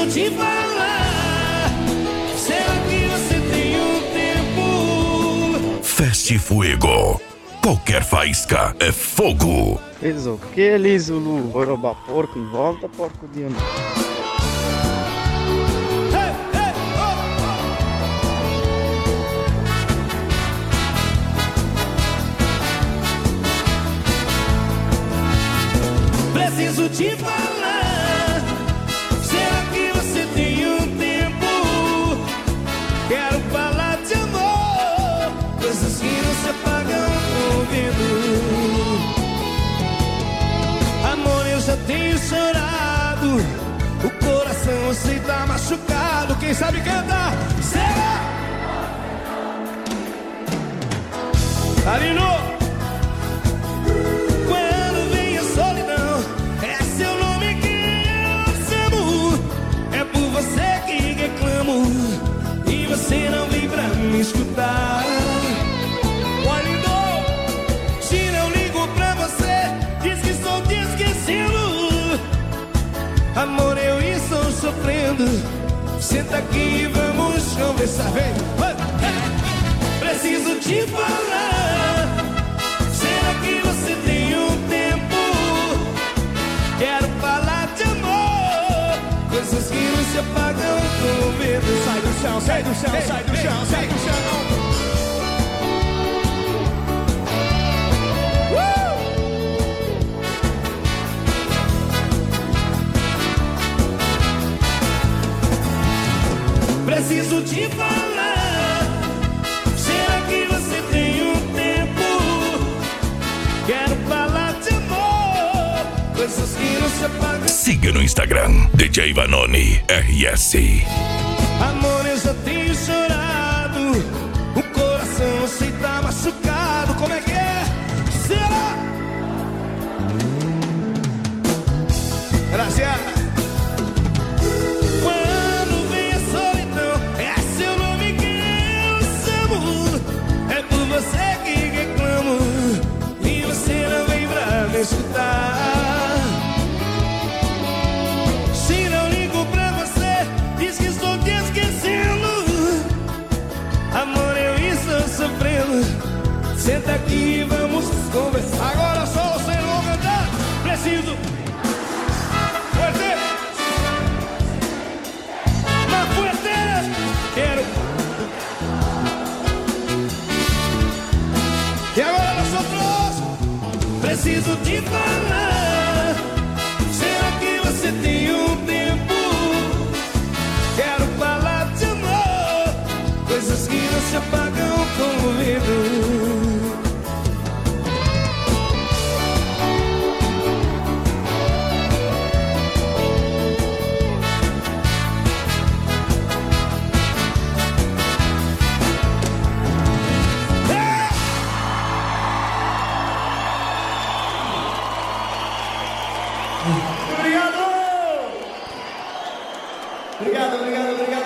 Preciso te falar. Será que você tem um tempo? Feste Fuego. Qualquer faísca é fogo. Fez o que, Lisulu? Foi roubar porco em volta, porco de ano. Preciso te falar. Será que você tem um tempo? Quero falar de amor, coisas que não se apagam ouvindo. Amor, eu já tenho chorado, o coração se tá machucado. Quem sabe canta? Será? Arino! E você não vem pra me escutar. Olha, se não ligo pra você, diz que estou te esquecendo. Amor, eu estou sofrendo. Senta aqui e vamos conversar. Vem. Preciso te falar. Será que você tem um tempo? Quero falar de amor, coisas que não se apagam com medo. Sai do chão, sai do chão, sai do chão, sai do chão. Preciso te falar. Será que você tem um tempo? Quero falar de amor, coisas que não se apagam. Siga no Instagram, DJ Vanoni RS. Amor, eu já tenho chorado, o coração se tá machucado. Como é que é? Será? Gracias. Quando vem a solidão, é seu nome que eu chamo. É por você que reclamo, e você não vem pra me escutar. Senta aqui e vamos conversar. Agora só você não cantar. Preciso. Fuerte. Mais fuerte. Quero. E agora nós outros. Preciso te falar. Será que você tem um tempo? Quero falar de amor, coisas que não se apagam com o medo. Obrigado! Obrigado, obrigado, obrigado.